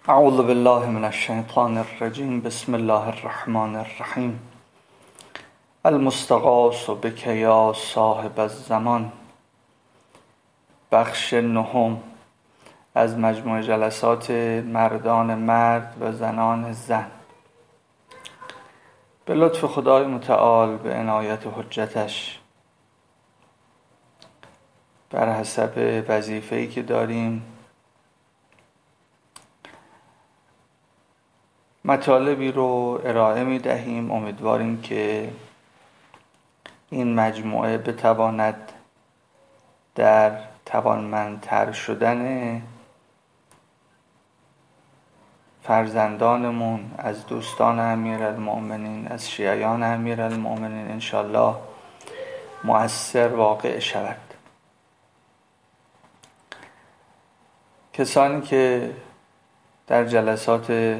اعوذ بالله من الشیطان الرجیم. بسم الله الرحمن الرحیم. المستغاث بک یا صاحب الزمان. بخش نهم از مجموع جلسات مردان مرد و زنان زن. به لطف خدای متعال به عنایت و حجتش بر حسب وظیفه‌ای که داریم مطالبی رو ارائه می دهیم. امیدواریم که این مجموعه بتواند در توانمندتر شدن فرزندانمون از دوستان امیرالمؤمنین، از شیعیان امیرالمؤمنین انشالله مؤثر واقع شود. کسانی که در جلسات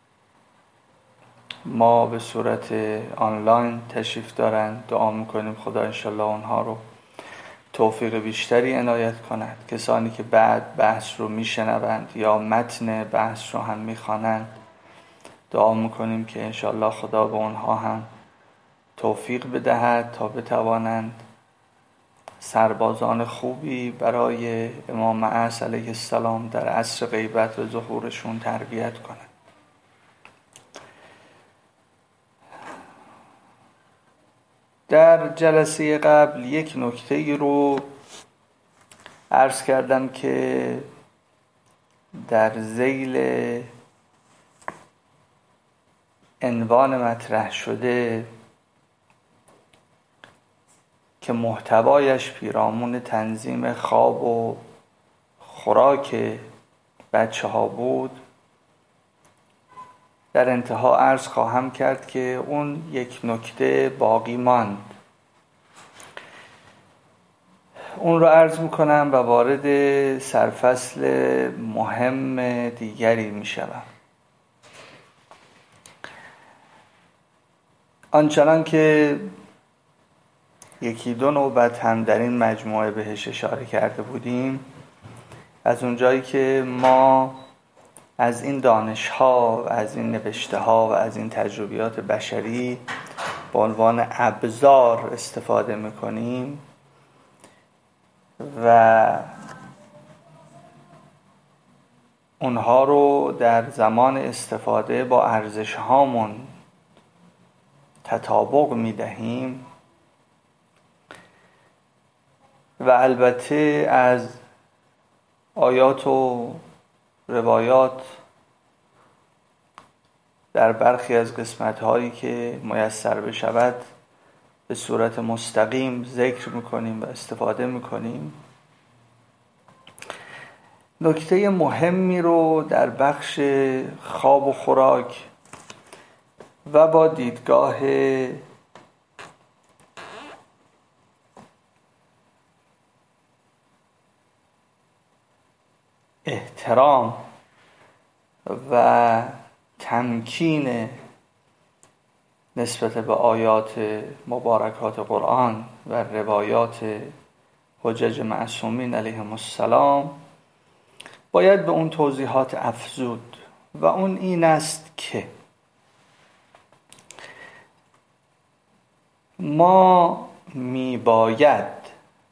ما به صورت آنلاین تشریف دارند دعا میکنیم خدا انشالله اونها رو توفیق بیشتری عنایت کند. کسانی که بعد بحث رو میشنوند یا متن بحث رو هم میخوانند دعا میکنیم که انشالله خدا به اونها هم توفیق بدهد تا بتوانند سربازان خوبی برای امام معصوم علیه السلام در عصر غیبت و ظهورشون تربیت کنند. در جلسه قبل یک نکته رو عرض کردم که در ذیل عنوان مطرح شده که محتوایش پیرامون تنظیم خواب و خوراک بچه ها بود، در انتها عرض خواهم کرد که اون یک نکته باقی ماند. اون رو عرض میکنم و وارد سرفصل مهم دیگری میشوم. آنچنان که یکی دو نوبت هم در این مجموعه بهش اشاره کرده بودیم، از اونجایی که ما از این دانش‌ها و از این نوشته‌ها و از این تجربیات بشری به عنوان ابزار استفاده می‌کنیم و اونها رو در زمان استفاده با ارزش‌هامون تطابق می‌دهیم و البته از آیات و روایات در برخی از قسمت‌هایی که میسر بشود به صورت مستقیم ذکر می‌کنیم و استفاده می‌کنیم. نکته مهمی رو در بخش خواب و خوراک و با دیدگاه احترام و تمکین نسبت به آیات مبارکات قرآن و روایات حجج معصومین علیهم السلام باید به اون توضیحات افزود و اون این است که ما میباید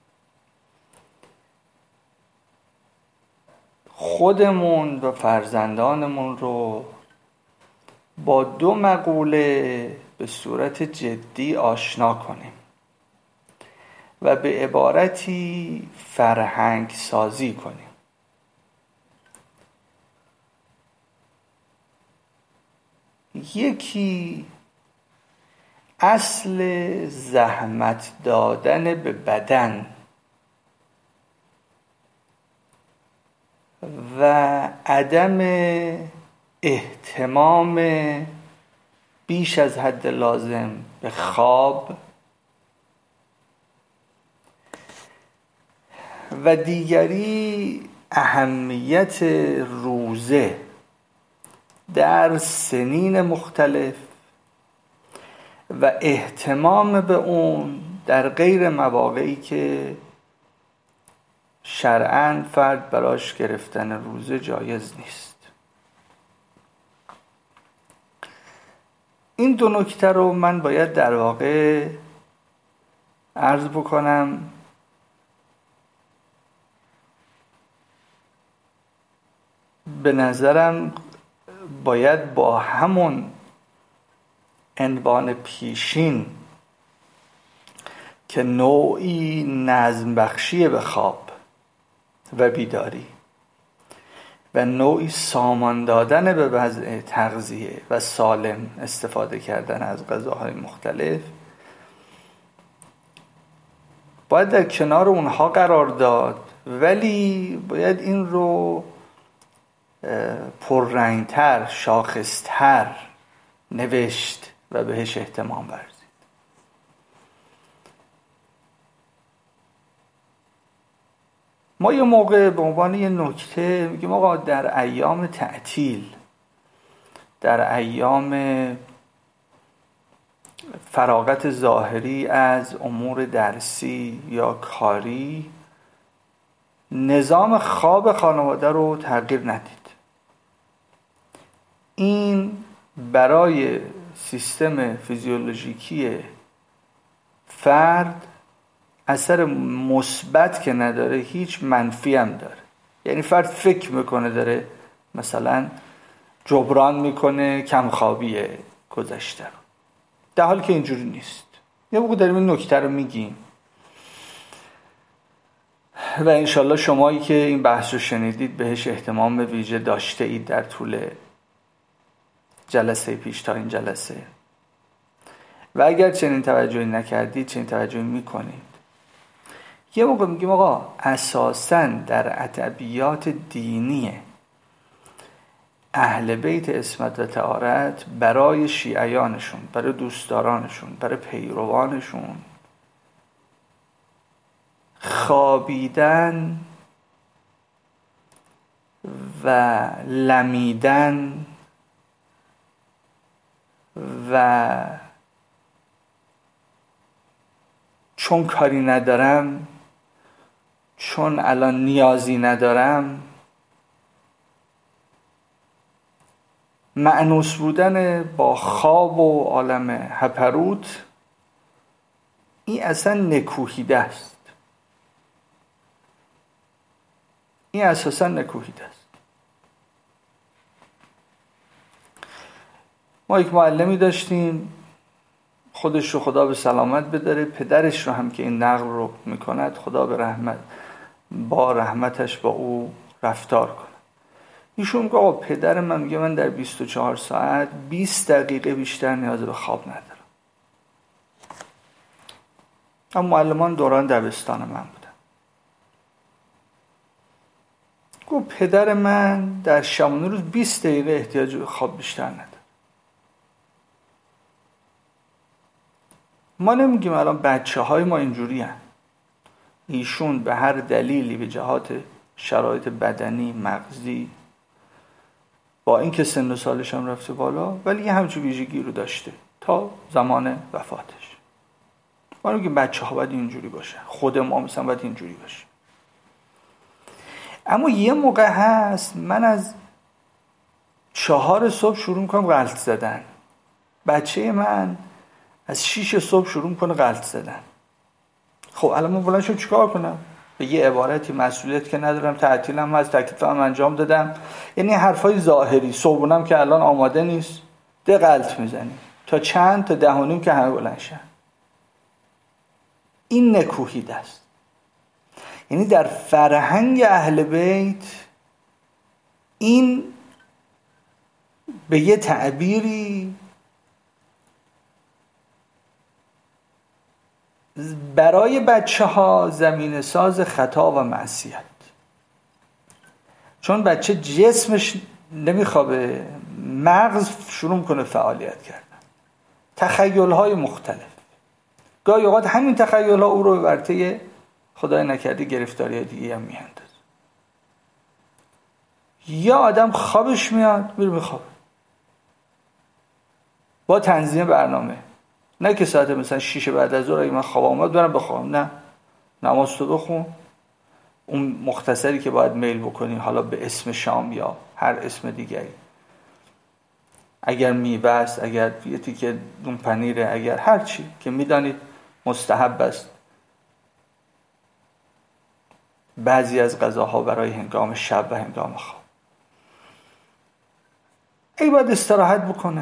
خودمون و فرزندانمون رو با دو مقوله به صورت جدی آشنا کنیم و به عبارتی فرهنگ سازی کنیم. یکی اصل زحمت دادن به بدن و عدم اهتمام بیش از حد لازم به خواب و دیگری اهمیت روزه در سنین مختلف و اهتمام به اون در غیر مواقعی که شرعاً فرد براش گرفتن روزه جایز نیست. این دو نکته رو من باید در واقع عرض بکنم به نظرم باید با همون عنوان پیشین که نوعی نظم بخشی به خواب و بیداری و نوعی سامان دادن به وضع تغذیه و سالم استفاده کردن از غذاهای مختلف باید در کنار اونها قرار داد، ولی باید این رو پررنگتر، شاخصتر نوشت و بهش اهتمام ورزید. ما یه موقع به عنوان یه نکته میگیم آقا در ایام تعطیل، در ایام فراغت ظاهری از امور درسی یا کاری نظام خواب خانواده رو تغییر ندید. این برای سیستم فیزیولوژیکی فرد اثر مثبت که نداره، هیچ منفی هم داره. یعنی فرد فکر میکنه داره مثلا جبران میکنه کمخوابی گذشته رو، در حالی که اینجوری نیست. یه موقع داریم این نکته رو میگیم و انشالله شمایی که این بحث رو شنیدید بهش اهتمام ویژه داشته اید در طول جلسه پیش تا این جلسه، و اگر چنین توجهی نکردید چنین توجهی میکنید. یه موقع میگیم آقا اساساً در ادبیات دینی اهل بیت عصمت و طهارت برای شیعیانشون، برای دوستدارانشون، برای پیروانشون خوابیدن و لمیدن و چون کاری ندارم، چون الان نیازی ندارم، مأنوس بودن با خواب و عالم هپروت، این اصلا نکوهیده است. این اساسا نکوهیده است. ما یک معلمی داشتیم، خودش رو خدا به سلامت بداره، پدرش رو هم که این نقل رو میکند خدا به رحمت با رحمتش با او رفتار کنه. ایشون میگه آقا پدر من میگه من در 24 ساعت 20 دقیقه بیشتر نیاز به خواب ندارم. اما معلمان دوران دبستان من بودن. گفت پدر من در شبانه روز 20 دقیقه احتیاج به خواب بیشتر نداره. ما نمیگیم الان بچه های ما اینجوری هن. ایشون به هر دلیلی به جهات شرایط بدنی، مغزی، با اینکه سن و سالش هم رفته بالا، ولی یه همچون ویژگی رو داشته تا زمان وفاتش. ما نمیگیم بچه ها باید اینجوری باشه، خود ما مثلا باید اینجوری باشه. اما یه موقع هست من از 4 صبح شروع میکنم غلط زدن، بچه من از 6 صبح شروع میکنه غلط زدن. خب الان من بلند شم چیکار کنم؟ به یه عبارتی مسئولیت که ندارم، تعطیلم هست، تکلیفم انجام دادم، یعنی حرفای ظاهری. صبحونم که الان آماده نیست، ده غلط میزنی تا چند تا 10:30 که همه بلند شن. این نکوهیده است. یعنی در فرهنگ اهل بیت این به یه تعبیری برای بچه ها زمینه ساز خطا و معصیت. چون بچه جسمش نمیخوابه، مغز شروع میکنه فعالیت کردن، تخیل های مختلف. گاهی اوقات همین تخیل ها او رو به ورطه خدای نکرده گرفتاری دیگه هم میاندازه. یا آدم خوابش میاد میره بخوابه با تنظیم برنامه، نه که ساعت مثلا 6 بعد از ظهر اگه من خواب اومد برم بخوابم، نه، نماز تو بخون، اون مختصری که باید میل بکنی حالا به اسم شام یا هر اسم دیگری، اگر میوه است، اگر یه تیکه نون پنیره، اگر هر چی که میدانید مستحب است. بعضی از غذاها برای هنگام شب و هنگام خواب. ای باید استراحت بکنه،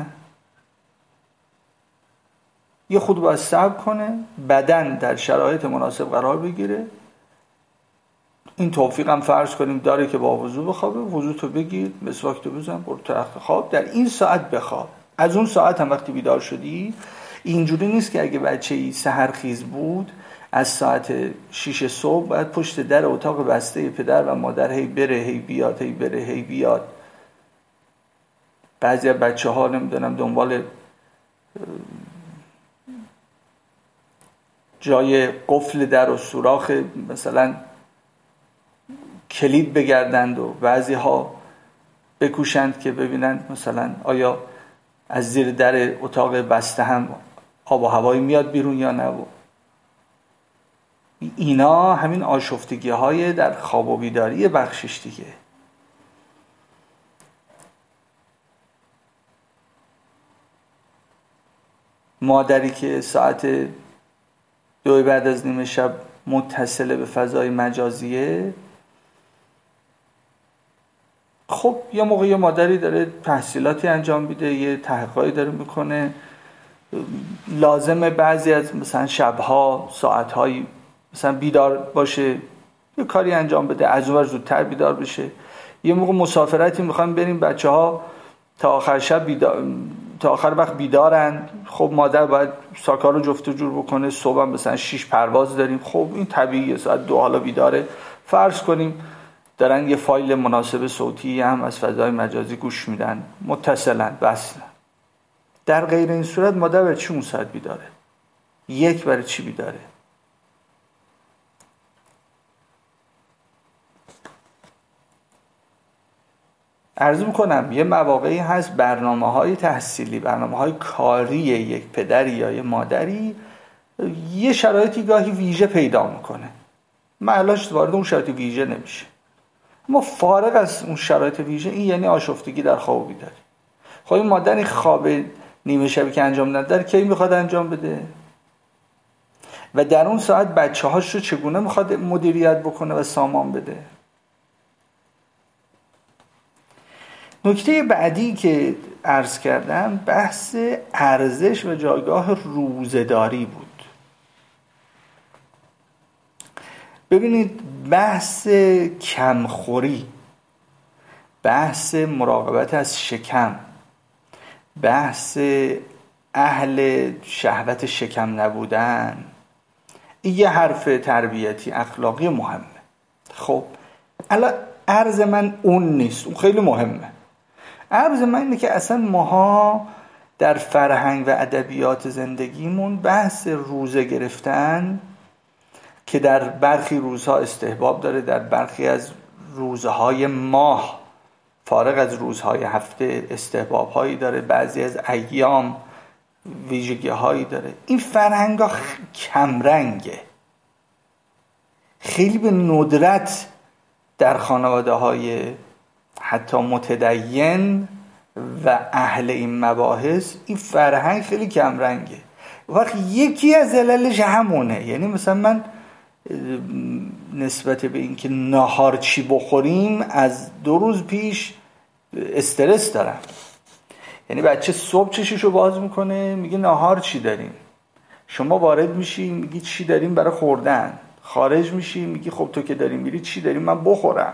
یه خود باید صبر کنه، بدن در شرایط مناسب قرار بگیره. این توفیق هم فرض کنیم داره که با وضو بخوابه، وضو تو بگیر، مسواک تو بزن، برو تو رخت خواب، در این ساعت بخواب. از اون ساعت هم وقتی بیدار شدی، اینجوری نیست که اگه بچه‌ای سحرخیز بود از ساعت 6 صبح باید پشت در اتاق بسته پدر و مادر هی بره هی بیاد، هی بره هی بیاد. بعضی از بچه‌ها نمیدونم دنبال جای قفل در و سوراخ مثلا کلید بگردند و بعضی ها بکوشند که ببینند مثلا آیا از زیر در اتاق بسته هم آب و هوایی میاد بیرون یا نه. اینا همین آشفتگی های در خواب و بیداری بخشش دیگه. مادری که ساعت 2 بعد از نیمه شب متصله به فضای مجازیه، خب یه موقع یه مادری داره تحصیلاتی انجام میده، یه تحقیقاتی داره میکنه، لازمه بعضی از مثلا شبها ساعتهایی مثلا بیدار باشه، یه کاری انجام بده، از اون ور زودتر بیدار بشه. یه موقع مسافرتی میخوایم بریم، بچه‌ها تا آخر شب تا آخر وقت بیدارن، خب مادر باید ساکا رو جفت و جور بکنه، صبح هم مثلا 6 پرواز داریم، خب این طبیعیه ساعت 2 حالا بیداره. فرض کنیم دارن یه فایل مناسب صوتی هم از فضای مجازی گوش میدن، متصلن، وصلن. در غیر این صورت مادر برای چی اون ساعت بیداره؟ یک برای چی بیداره؟ عرض میکنم یه مواقعی هست برنامه‌های تحصیلی، برنامه‌های کاری یک پدری یا یه مادری یه شرایطی گاهی ویژه پیدا میکنه، معلاش وارد اون شرایط ویژه نمیشه. اما فارغ از اون شرایط ویژه، این یعنی آشفتگی در خواب و بیداری. خب این مادر این خواب نیمه شبی که انجام نداره کی میخواد انجام بده؟ و در اون ساعت بچه‌هاش رو چگونه میخواد مدیریت بکنه و سامان بده؟ نکته بعدی که عرض کردم بحث ارزش و جایگاه روزه‌داری بود. ببینید بحث کمخوری، بحث مراقبت از شکم، بحث اهل شهوت شکم نبودن، این یه حرف تربیتی اخلاقی مهمه. خب الان عرض من اون نیست، اون خیلی مهمه. عرض من اینه که اصلا ماها در فرهنگ و ادبیات زندگیمون بحث روزه گرفتن که در برخی روزها استحباب داره، در برخی از روزهای ماه فارغ از روزهای هفته استحباب هایی داره، بعضی از ایام ویژگی هایی داره. این فرهنگ ها کمرنگه، خیلی به ندرت در خانواده های حتی متدین و اهل این مباحث این فرهنگ خیلی کمرنگه. وقت یکی از عللش همونه، یعنی مثلا من نسبت به اینکه ناهار چی بخوریم از 2 روز پیش استرس دارم. یعنی بچه صبح چششو باز میکنه میگه ناهار چی داریم، شما وارد میشی میگی چی داریم برای خوردن، خارج میشی میگی خب تو که داریم میری چی داریم من بخورم.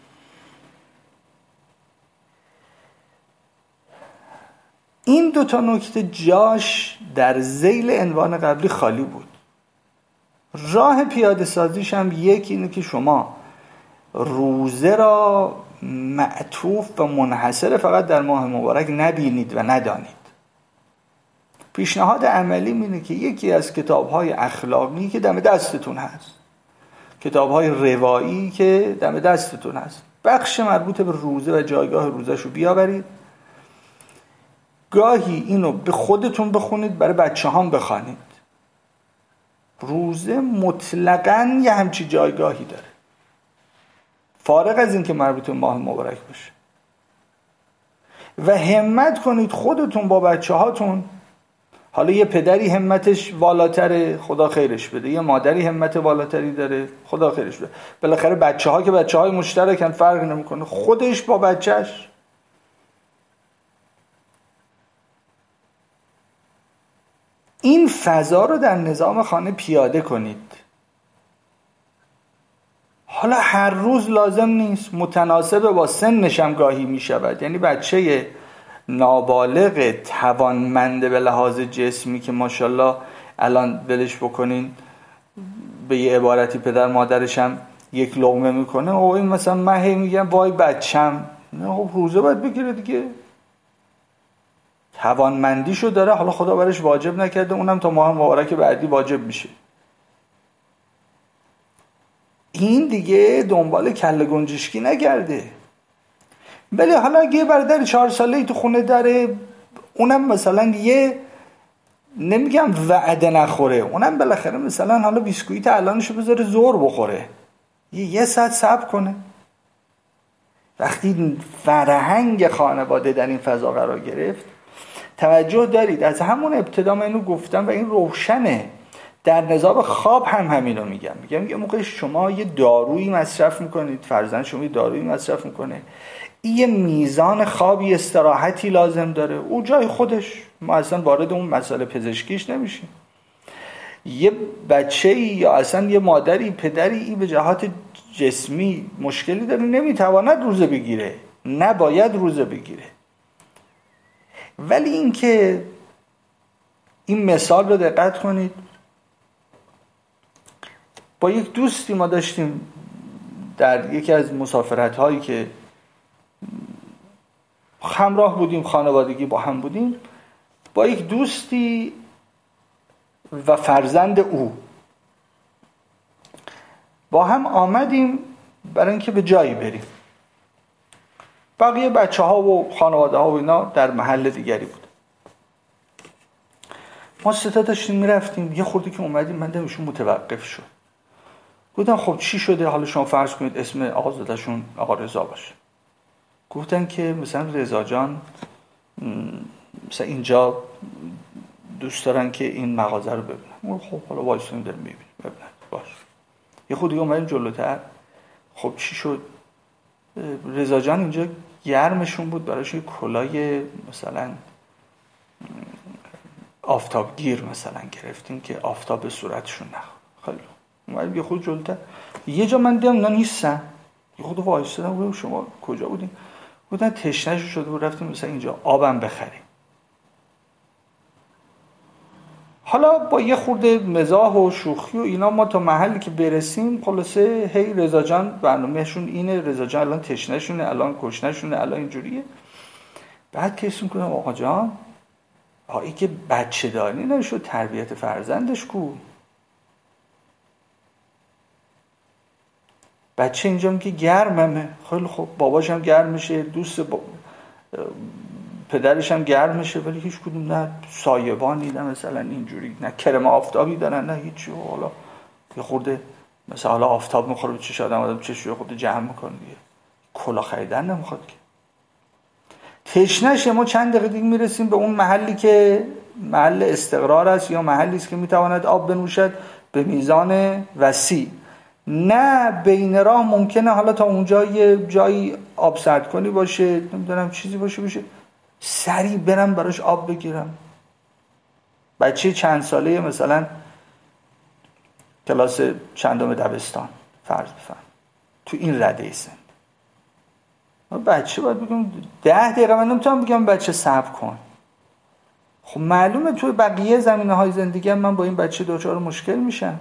این 2 نکته جاش در ذیل عنوان قبلی خالی بود. راه پیاده سازیش هم یکی اینه که شما روزه را معطوف و منحصر فقط در ماه مبارک نبینید و ندانید. پیشنهاد عملی اینه که یکی از کتاب‌های اخلاقی که دم دستتون هست، کتاب‌های روایی که دم دستتون هست، بخش مربوط به روزه و جایگاه روزه‌شو بیاورید. گاهی اینو به خودتون بخونید، برای بچه‌هام بخوانید. روزه مطلقاً یه همچی جایگاهی داره، فارغ از این که مربوط به ماه مبارک باشه. و همت کنید خودتون با بچه هاتون. حالا یه پدری همتش والاتره، خدا خیرش بده، یه مادری همت والاتری داره، خدا خیرش بده. بالاخره بچه ها که بچه های مشترکن، فرق نمیکنه. خودش با بچهش این فضا رو در نظام خانه پیاده کنید. حالا هر روز لازم نیست، متناسب با سنش هم گاهی می شود. یعنی بچه نابالغ توانمنده به لحاظ جسمی که ماشاءالله الان ولش بکنین به یه عبارتی پدر مادرش هم یک لقمه میکنه، او این مثلا من هی میگم وای بچم، نه خب روزه باید بگیره دیگه، توانمندیشو داره، حالا خدا برش واجب نکرده، اونم تا ماه مبارک بعدی واجب میشه. این دیگه دنبال کله گنجشکی نگرده. ولی حالا اگه یه برادر 4 ساله‌ای تو خونه داره، اونم مثلا یه نمیگم وعده نخوره، اونم بالاخره مثلا حالا بیسکویت الانشو بذاره ظهر بخوره، یه ساعت صبر کنه. وقتی فرهنگ خانواده در این فضا قرار گرفت، توجه دارید از همون ابتدا من اینو گفتم و این روشنه. در نظام خواب هم همینو میگم یه موقع شما یه دارویی مصرف میکنید، فرزند شما یه دارویی مصرف میکنه، یه میزان خوابی استراحتی لازم داره، او جای خودش، ما اصلا وارد اون مسئله پزشکیش نمیشیم. یه بچه‌ای یا اصلا یه مادری پدری به جهات جسمی مشکلی داره، نمیتواند روزه بگیره، نباید روزه بگیره. ولی اینکه این مثال رو دقت کنید، با یک دوستی ما داشتیم در یکی از مسافرت هایی که همراه بودیم، خانوادگی با هم بودیم، با یک دوستی و فرزند او با هم آمدیم برای اینکه به جایی بریم. بقیه بچه ها و خانواده ها و اینا در محل دیگری بود. ما ستا داشتیم میرفتیم، یه خورده که اومدیم من دمشون متوقف شد. گفتم خب چی شده؟ حالا شما فرض کنید اسم آقازاده‌شون آقا رضا باشه. گفتن که مثلا رضا جان مثلا اینجا دوست دارن که این مغازه رو ببینن. خب حالا وایسیم داریم میبینیم، ببینن باش. یه خود دیگه اومدیم جلوتر، خب چی شد؟ رضا جان اینجا گرمشون بود، براش یه کلاه مثلا آفتابگیر مثلا گرفتیم که آفتاب به صورتشون نخوره. خیلی اومدیم یه خود جلوتر، یه جا من دیدم اینا نیستن، یه خود وایسادم گفتم شما کجا بودین؟ گفتن تشنه‌شون شده بود رفتیم مثلا اینجا آبم بخریم. حالا با یه خورده مزاح و شوخی و اینا ما تا محلی که برسیم خلاصه هی رضا جان برنامه‌شون اینه، رضا جان الان تشنه‌شونه، الان گشنه‌شونه، الان اینجوریه. بعد کیسون کنم آقا جان این که بچه داری نشد، تربیت فرزندش کو؟ بچه اینجا میگه گرممه. خیلی خوب، باباش هم گرم میشه، دوست پدرش هم گرم میشه، ولی هیچ کدوم نه سایبانی، نه مثلا اینجوری، نه کرم آفتابی دارن، نه هیچی. حالا یه خورده مثلا حالا آفتاب میخوره به چش آدم چشش یه خورده جمع میکنه دیگه، کلا خریدن نمیخواد که. تشنشه. ما چند دقیقه دیگه میرسیم به اون محلی که محل استقرار است یا محلی است که میتواند آب بنوشد به میزان وسیع. نه بین راه ممکنه حالا تا اونجا یه جایی آب سرد کنی باشه، نمیدونم چیزی باشه سریع برم براش آب بگیرم. بچه چند ساله مثلا کلاس چندم دبستان فرض بفهم تو این رده سن، بچه باید بگم 10 دقیقه، من نمیتونم بگم بچه صبر کن. خب معلومه توی بقیه زمینه های زندگی من با این بچه دچار مشکل میشم.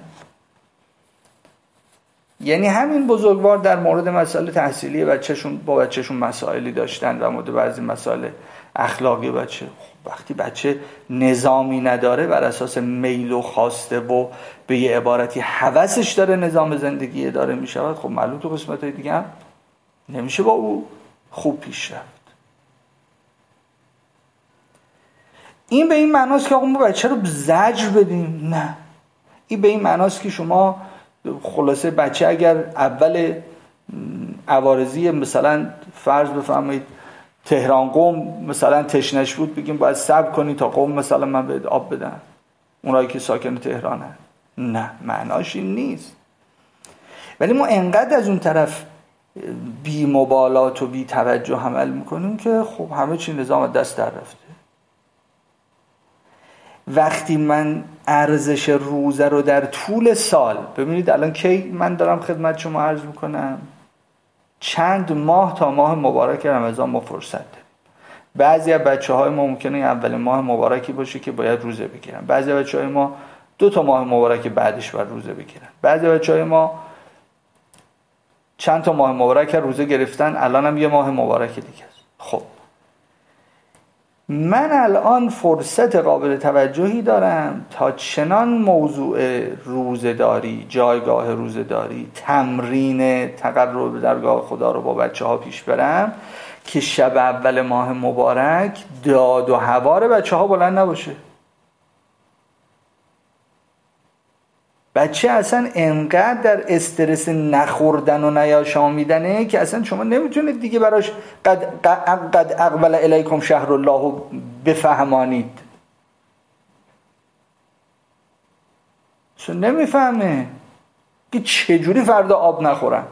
یعنی همین بزرگوار در مورد مسائل تحصیلی بچهشون با بچهشون مسائلی داشتن و مورد بعضی مسائل اخلاقی بچه. خب وقتی بچه نظامی نداره، بر اساس میل و خواسته و به یه عبارتی هوسش داره نظام زندگی داره میشود، خب معلوم تو قسمت‌های دیگه هم نمیشه با او خوب پیش رفت. این به این معناست که آقا ما بچه رو زجر بدیم؟ نه. این به این معناست که شما خلاصه بچه اگر اول عوارضی مثلا فرض بفرمایید تهران قم مثلا تشنش بود بگیم باید صبر کنی تا قم مثلا من به آب بدم، اونایی که ساکن تهرانن. نه، معناش این نیست. ولی ما انقدر از اون طرف بی مبالات و بی توجه عمل میکنیم که خب همه چی نظام دست در رفته. وقتی من ارزش روزه رو در طول سال، ببینید الان کی من دارم خدمت شما عرض میکنم، چند ماه تا ماه مبارک رمضان ما فرصت داریم. بعضی از بچه‌های ما ممکنه اول ماه مبارکی باشه که باید روزه بگیرن، بعضی از بچه‌های ما 2 تا ماه مبارک بعدش باید روزه بگیرن، بعضی از بچه‌های ما چند تا ماه مبارک روزه گرفتن، الان هم 1 ماه مبارک دیگه است. خب من الان فرصت قابل توجهی دارم تا چنان موضوع روزه‌داری، جایگاه روزه‌داری، تمرین تقرب به درگاه خدا رو با بچه‌ها پیش برم که شب اول ماه مبارک داد و هوار بچه‌ها بلند نباشه. بچه اصلا انقدر در استرس نخوردن و نیاشامیدنه که اصلا شما نمیتونید دیگه براش قد اقبل الیکم شهر الله رو بفهمانید. چون نمیفهمه که چجوری فردا آب نخورن.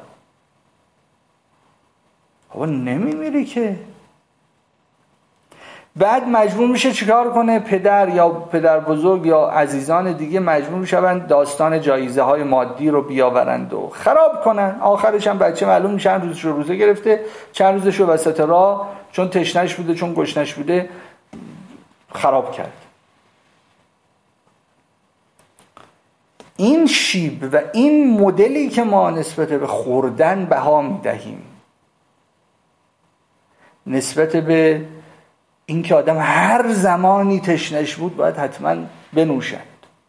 بابا نمیمیری که. بعد مجبور میشه چیکار کنه؟ پدر یا پدر بزرگ یا عزیزان دیگه مجبور میشن داستان جایزه های مادی رو بیاورند و خراب کنن. آخرش هم بچه معلوم میشه چند روزش رو روزه گرفته، چند روزش رو وسط راه چون تشنش بوده چون گشنش بوده خراب کرد. این شیب و این مدلی که ما نسبت به خوردن بها میدهیم، نسبت به این که آدم هر زمانی تشنش بود باید حتما بنوشد،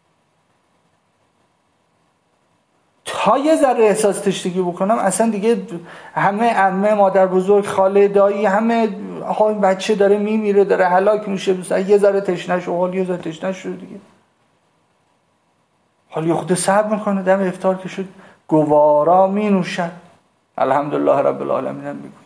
تا یه ذره احساس تشنگی بکنم اصلا دیگه همه عمه، مادر بزرگ، خاله، دایی، همه آقا این بچه داره میمیره، داره هلاک میشه، یه ذره تشنش و حال یه ذره تشنش شد دیگه، حالی خود صبر میکنه، دم افطار که شد گوارا می نوشد الحمدلله رب العالمین هم میگوید.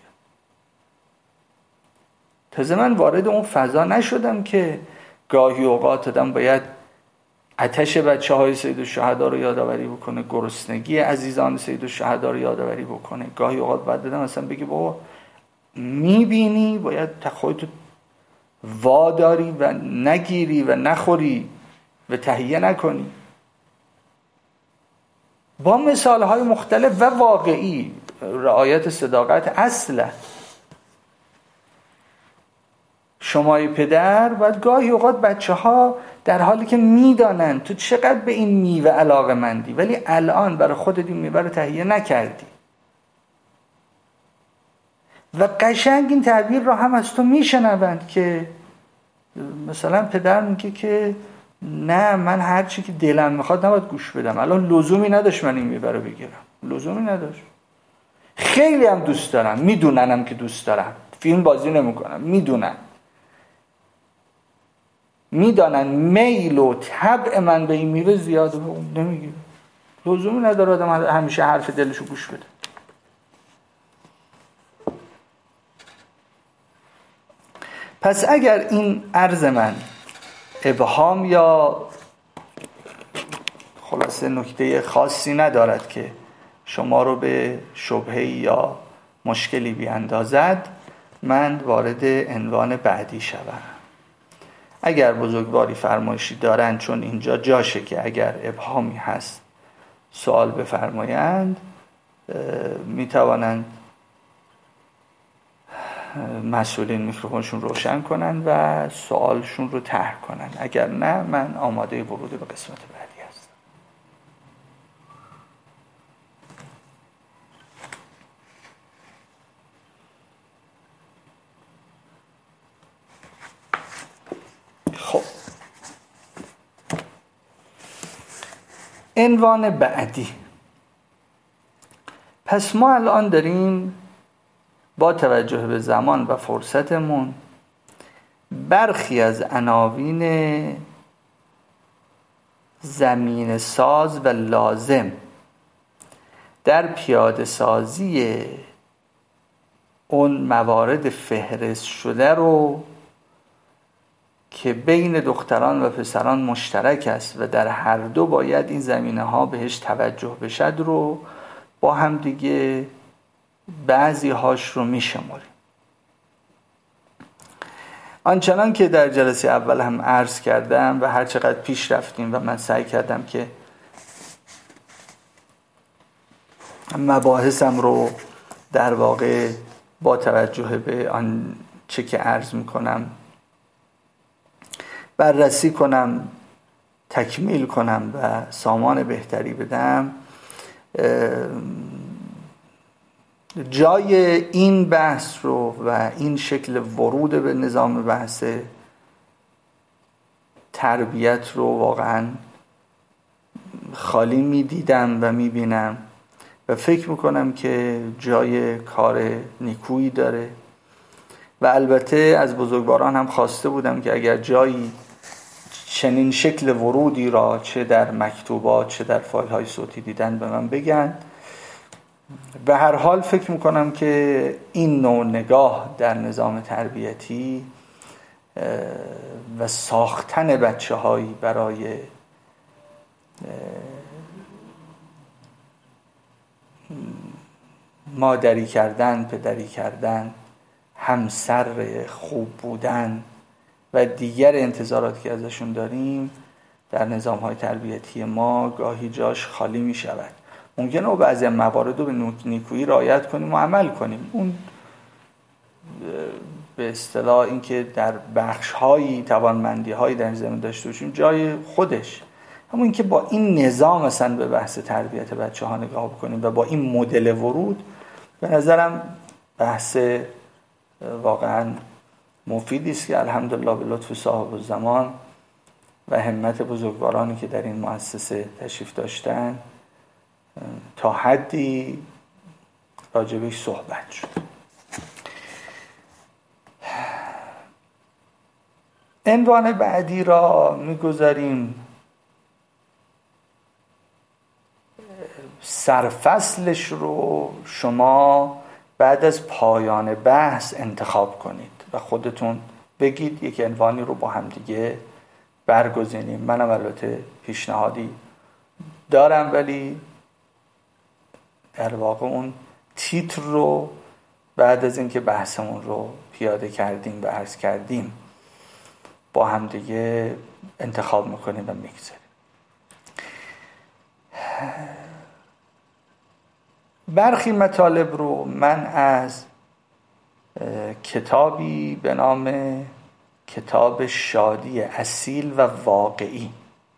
تازه من وارد اون فضا نشدم که گاهی اوقات آدم باید آتش بچه های سید الشهدا رو یادآوری بکنه، گرسنگی عزیزان سید الشهدا رو یادآوری بکنه. گاهی اوقات باید دادم مثلا بگی بابا میبینی باید خودتو واداری و نگیری و نخوری و تهیه نکنی. با مثالهای مختلف و واقعی، رعایت صداقت اصله. شمای پدر باید گاهی اوقات بچه ها در حالی که میدانن تو چقدر به این میوه علاقه مندی ولی الان برای خودت این میوه رو تهیه نکردی و قشنگ این تعبیر رو هم از تو میشنوند که مثلا پدر میگه که نه من هر چی که دلم میخواد نباید گوش بدم، الان لزومی نداشت من این میوه رو بگیرم، لزومی نداشت. خیلی هم دوست دارم، میدوننم که دوست دارم، فیلم بازی نمیکنم، میدانن میل و طبع من به این میوه زیاده و نمیگیره، لزومی نداره آدم همیشه حرف دلشو گوش بده. پس اگر این عرض من ابهام یا خلاصه نکته خاصی ندارد که شما رو به شبهه یا مشکلی بیاندازد، من وارد عنوان بعدی شوم. اگر بزرگواری فرمایشی دارند، چون اینجا جاشه که اگر ابهامی هست سوال بفرمایند، میتوانند مسئولین میکروفونشون روشن کنن و سوالشون رو طرح کنن. اگر نه من آماده ورود به قسمت بعدی هستم. خب عنوان بعدی. پس ما الان داریم با توجه به زمان و فرصتمون برخی از عناوین زمین ساز و لازم در پیاده سازی اون موارد فهرست شده رو که بین دختران و پسران مشترک است و در هر دو باید این زمینه ها بهش توجه بشد رو با هم دیگه بعضی هاش رو میشماریم. آنچنان که در جلسه اول هم عرض کردم و هر چقدر پیش رفتیم و من سعی کردم که مباحثم رو در واقع با توجه به آن چه که عرض میکنم بررسی کنم، تکمیل کنم و سامان بهتری بدم، جای این بحث رو و این شکل ورود به نظام بحث تربیت رو واقعا خالی میدیدم و میبینم و فکر میکنم که جای کار نیکویی داره و البته از بزرگواران هم خواسته بودم که اگر جایی چنین شکل ورودی را چه در مکتوبات چه در فایل های صوتی دیدن به من بگن. به هر حال فکر میکنم که این نوع نگاه در نظام تربیتی و ساختن بچه هایی برای مادری کردن، پدری کردن، همسر خوب بودن و دیگر انتظاراتی که ازشون داریم در نظام های تربیتی ما گاهی جاش خالی می شود. ممکنه و بعضی موارد رو به نیکویی رعایت کنیم و عمل کنیم، اون به اصطلاح این که در بخش هایی توانمندی هایی در زمین داشته باشیم جای خودش، اما این که با این نظام مثلا به بحث تربیت بچه ها نگاه بکنیم و با این مدل ورود به نظرم بحث واقعا مفیدی است که الحمدلله به لطف صاحب الزمان و همت بزرگوارانی که در این مؤسسه تشریف داشتن تا حدی راجبش صحبت شد. عنوان بعدی را میگذاریم سرفصلش رو شما بعد از پایان بحث انتخاب کنید و خودتون بگید یک عنوانی رو با هم دیگه برگزینیم. منم البته پیشنهادی دارم ولی در واقع اون تیتر رو بعد از اینکه بحثمون رو پیاده کردیم و عرض کردیم با هم دیگه انتخاب میکنیم و میگذاریم. برخی مطالب رو من از کتابی به نام کتاب شادی اصیل و واقعی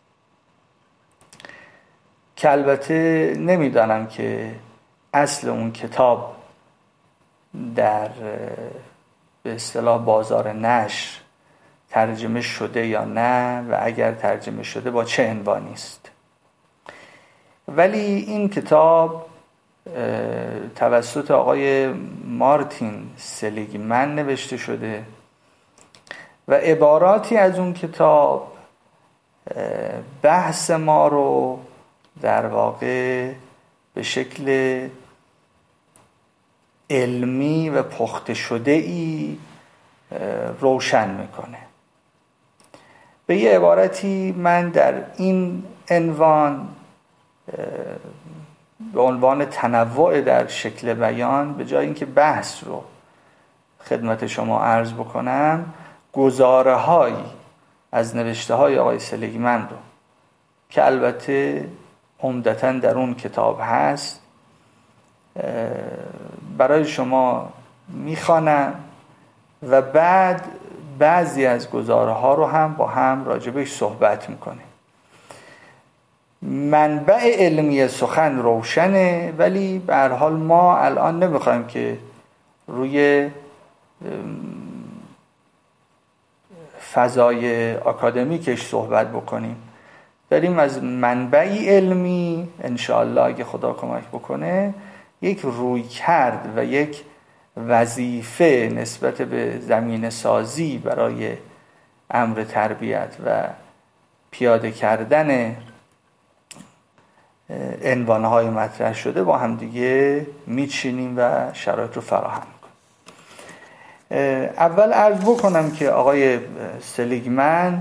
که البته نمیدانم که اصل اون کتاب در به اصطلاح بازار نشر ترجمه شده یا نه و اگر ترجمه شده با چه عنوانی است، ولی این کتاب توسط آقای مارتین سلیگمن نوشته شده و عباراتی از اون کتاب بحث ما رو در واقع به شکل علمی و پخته شده ای روشن میکنه. به یه عبارتی من در این عنوان به عنوان تنوع در شکل بیان به جای اینکه بحث رو خدمت شما عرض بکنم گزاره هایی از نوشته های آقای سلیگمن رو که البته عمدتاً در اون کتاب هست برای شما میخوانم و بعد بعضی از گزاره ها رو هم با هم راجبش صحبت میکنیم. منبع علمی سخن روشنه ولی به هر حال ما الان نمیخوایم که روی فضای اکادمیکش صحبت بکنیم، داریم از منبعی علمی انشاءالله اگه خدا کمک بکنه یک رویکرد و یک وظیفه نسبت به زمینه سازی برای امر تربیت و پیاده کردن عنوانهای مطرح شده با هم دیگه میچینیم و شرایط رو فراهم میکنیم. اول عرض بکنم که آقای سلیگمن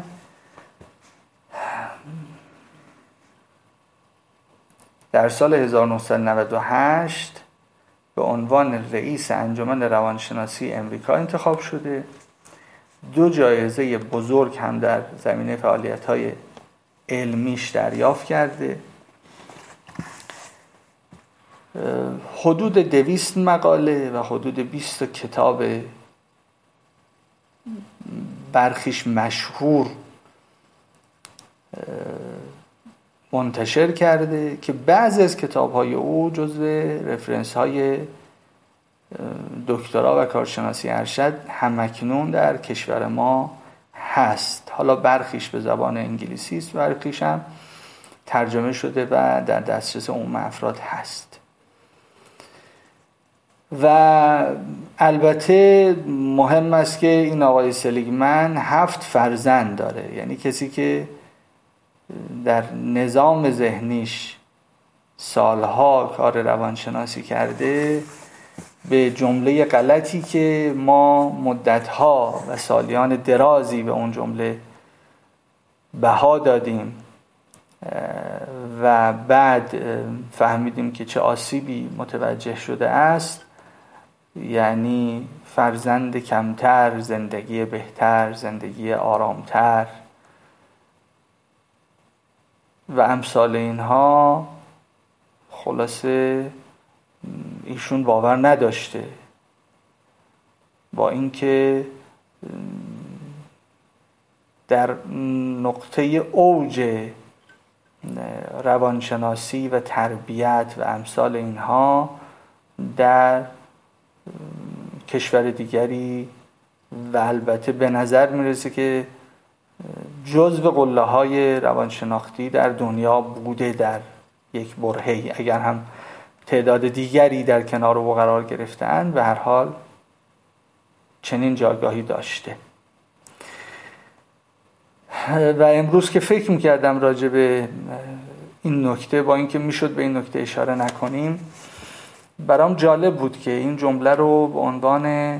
در سال 1998 به عنوان رئیس انجمن روانشناسی امریکا انتخاب شده. 2 جایزه بزرگ هم در زمینه فعالیت‌های علمیش دریافت کرده. حدود 200 مقاله و حدود 20 کتاب برخیش مشهور منتشر کرده که بعضی از کتاب‌های او جزو رفرنس‌های دکترا و کارشناسی ارشد همکنون در کشور ما هست. حالا برخیش به زبان انگلیسی است، برخیش هم ترجمه شده و در دسترس عموم افراد هست. و البته مهم است که این آقای سلیگمن 7 فرزند داره، یعنی کسی که در نظام ذهنیش سالها کار روانشناسی کرده، به جمله غلطی که ما مدتها و سالیان درازی به اون جمله بها دادیم و بعد فهمیدیم که چه آسیبی متوجه شده است، یعنی فرزند کمتر، زندگی بهتر، زندگی آرامتر و امثال اینها، خلاصه ایشون باور نداشته با اینکه در نقطه اوج روانشناسی و تربیت و امثال اینها در کشور دیگری و البته به نظر میرسه که جزو قله‌های روانشناختی در دنیا بوده در یک برهه‌ای، اگر هم تعداد دیگری در کنار او قرار گرفتند، به هر حال چنین جایگاهی داشته. و امروز که فکر می‌کردم راجع به این نکته، با اینکه میشد به این نکته اشاره نکنیم، برام جالب بود که این جمله رو به عنوان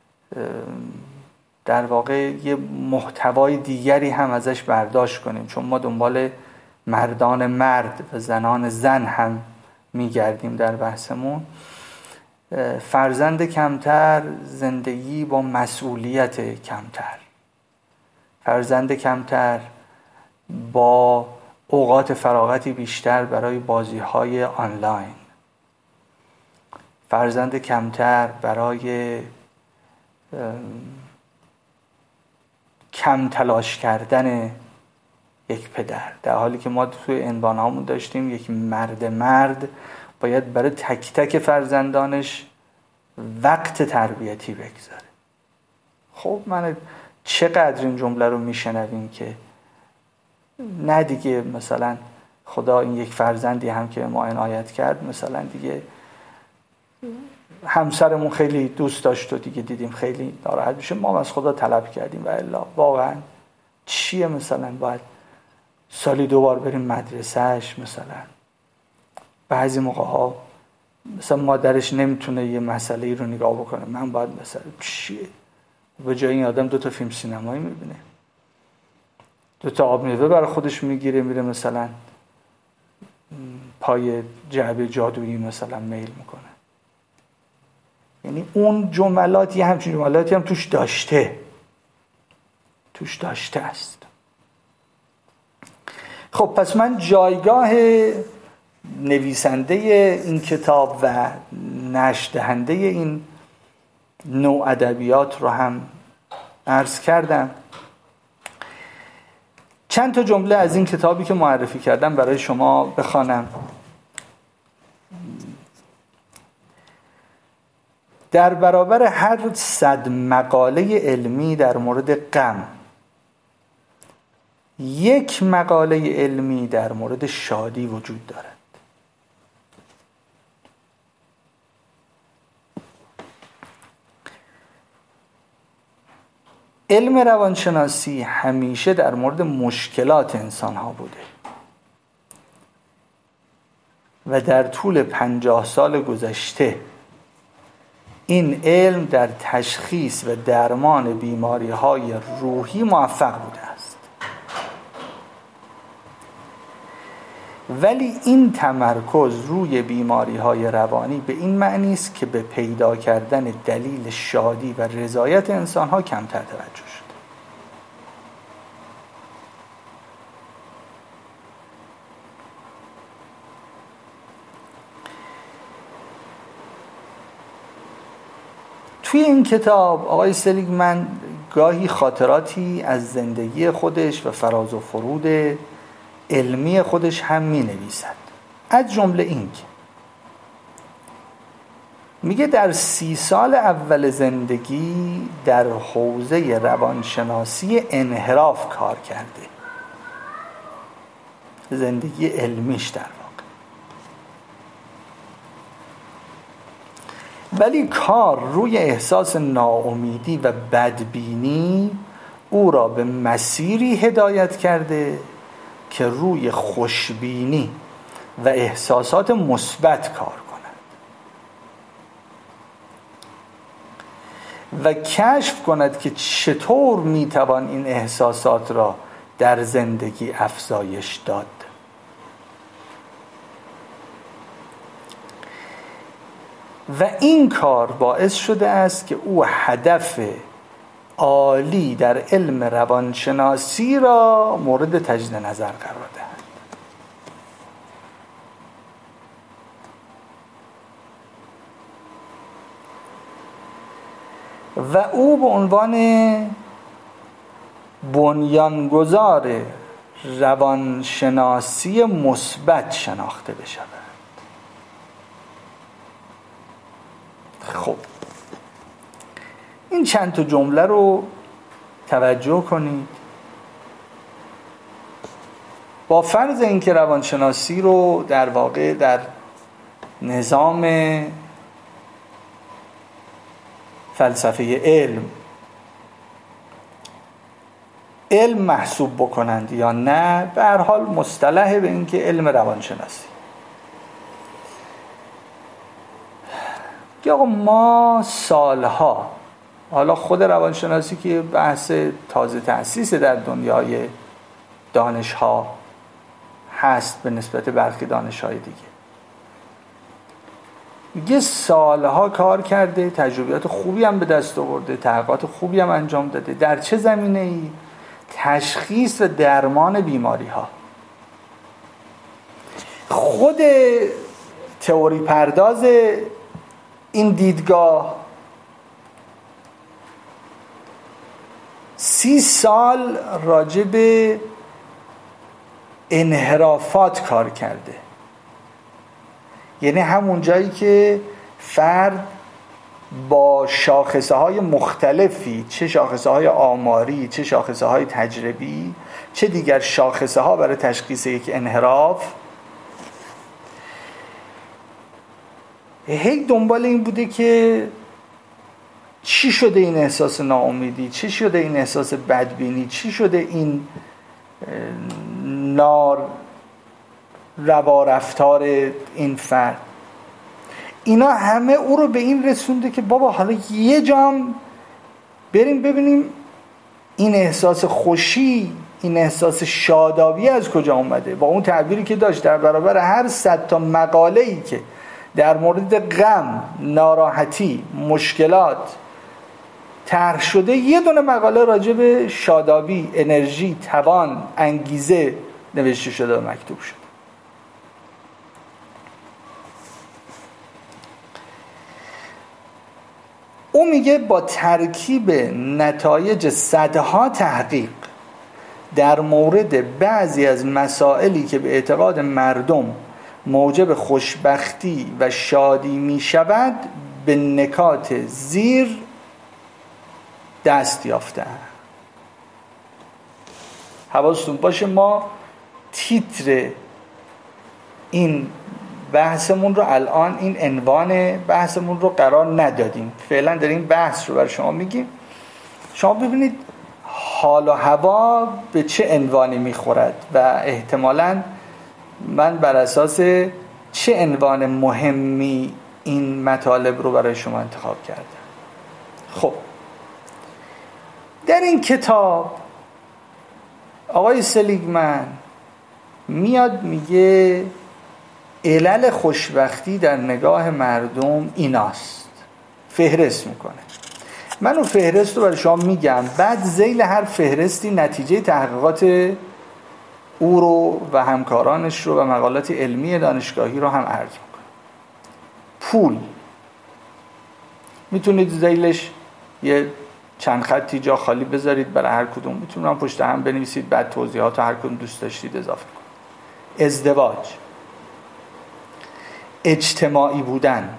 در واقع یه محتوای دیگری هم ازش برداشت کنیم، چون ما دنبال مردان مرد و زنان زن هم میگردیم در بحثمون. فرزند کمتر، زندگی با مسئولیت کمتر، فرزند کمتر با اوقات فراغتی بیشتر برای بازی‌های آنلاین، فرزند کمتر برای کم تلاش کردن یک پدر، در حالی که ما توی عنوان‌هامون داشتیم یک مرد باید برای تک تک فرزندانش وقت تربیتی بگذاره. خب من چقدر این جمله رو میشنویم که نه دیگه مثلا خدا این یک فرزندی هم که ما عنایت کرد، مثلا دیگه همسرمون خیلی دوست داشت و دیگه دیدیم خیلی ناراحت میشه، ما از خدا طلب کردیم و الا واقعا چیه مثلا باید سالی 2 بار بریم مدرسهش، مثلا بعضی موقع ها مثلا مادرش نمیتونه یه مسئله رو نگاه بکنه، من باید مثلا چیه، به جای این آدم 2 تا فیلم سینمایی میبینه، 2 تا آب میوه برای خودش میگیره، میره مثلا پای جعبه جادویی مثلا میل میکنه. یعنی اون جملاتی، همچین جملاتی هم توش داشته است. خب پس من جایگاه نویسنده این کتاب و نشر دهنده این نوع ادبیات رو هم عرض کردم. چند تا جمله از این کتابی که معرفی کردم برای شما بخوانم. در برابر هر 100 مقاله علمی در مورد غم، 1 مقاله علمی در مورد شادی وجود دارد. علم روانشناسی همیشه در مورد مشکلات انسان ها بوده و در طول 50 سال گذشته این علم در تشخیص و درمان بیماری‌های روحی موفق بوده است. ولی این تمرکز روی بیماری‌های روانی به این معنی است که به پیدا کردن دلیل شادی و رضایت انسان‌ها کمتر توجه شده. توی این کتاب آقای سلیگمن گاهی خاطراتی از زندگی خودش و فراز و فرود علمی خودش هم می نویسد. از جمله این که میگه در 30 سال اول زندگی در حوزه روانشناسی انحراف کار کرده، زندگی علمیش در واقع. ولی کار روی احساس ناامیدی و بدبینی او را به مسیری هدایت کرده که روی خوشبینی و احساسات مثبت کار کند و کشف کند که چطور میتوان این احساسات را در زندگی افزایش داد. و این کار باعث شده است که او هدف عالی در علم روانشناسی را مورد تجدید نظر قرار دهد. و او به عنوان بنیانگذار روانشناسی مثبت شناخته بشود. خب این چند تا جمله رو توجه کنید. با فرض اینکه روانشناسی رو در واقع در نظام فلسفه علم محسوب بکنند یا نه، به هر حال مصطلح به اینکه علم روانشناسی، که آقا ما سالها، حالا خود روانشناسی که بحث تازه تأسیس در دنیای دانش‌ها هست به نسبت برخی دانش‌های دیگه سالها کار کرده، تجربیات خوبی هم به دست آورده، تحقیقات خوبی هم انجام داده. در چه زمینه‌ای؟ تشخیص و درمان بیماری‌ها. خود تئوری پرداز این دیدگاه 30 سال راجع به انحرافات کار کرده. یعنی همون جایی که فرد با شاخصه های مختلفی، چه شاخصه های آماری، چه شاخصه های تجربی، چه دیگر شاخصه ها برای تشخیص یک انحراف، هی دنبال این بوده که چی شده این احساس ناامیدی، چی شده این احساس بدبینی، چی شده این روا رفتار این فرد. اینا همه او رو به این رسونده که بابا حالا یه جام بریم ببینیم این احساس خوشی، این احساس شادابی از کجا اومده. با اون تعبیری که داشت، در برابر هر 100 تا مقاله‌ای که در مورد غم، ناراحتی، مشکلات طرح شده، یه دونه مقاله راجع به شادابی، انرژی، توان، انگیزه نوشته شده و مکتوب شده. او میگه با ترکیب نتایج صدها تحقیق در مورد بعضی از مسائلی که به اعتقاد مردم موجب خوشبختی و شادی می شود، به نکات زیر دست یافته. حواستون باشه ما تیتر این بحثمون رو الان، این عنوان بحثمون رو قرار ندادیم، فعلا داریم بحث رو برای شما میگیم. شما ببینید حال و هوا به چه عنوانی میخورد و احتمالاً من بر اساس چه عنوان مهمی این مطالب رو برای شما انتخاب کردم. خب در این کتاب آقای سلیگمن میاد میگه علل خوشبختی در نگاه مردم ایناست، فهرست میکنه. من اون فهرست رو برای شما میگم، بعد ذیل هر فهرستی نتیجه تحقیقات او رو و همکارانش رو و مقالات علمی دانشگاهی رو هم عرض میکنم. پول، میتونید ذیلش یه چند خطی جا خالی بذارید برای هر کدوم، میتونم پشت هم بنویسید، بعد توضیحات هر کدوم دوست داشتید اضافه کنید. ازدواج، اجتماعی بودن،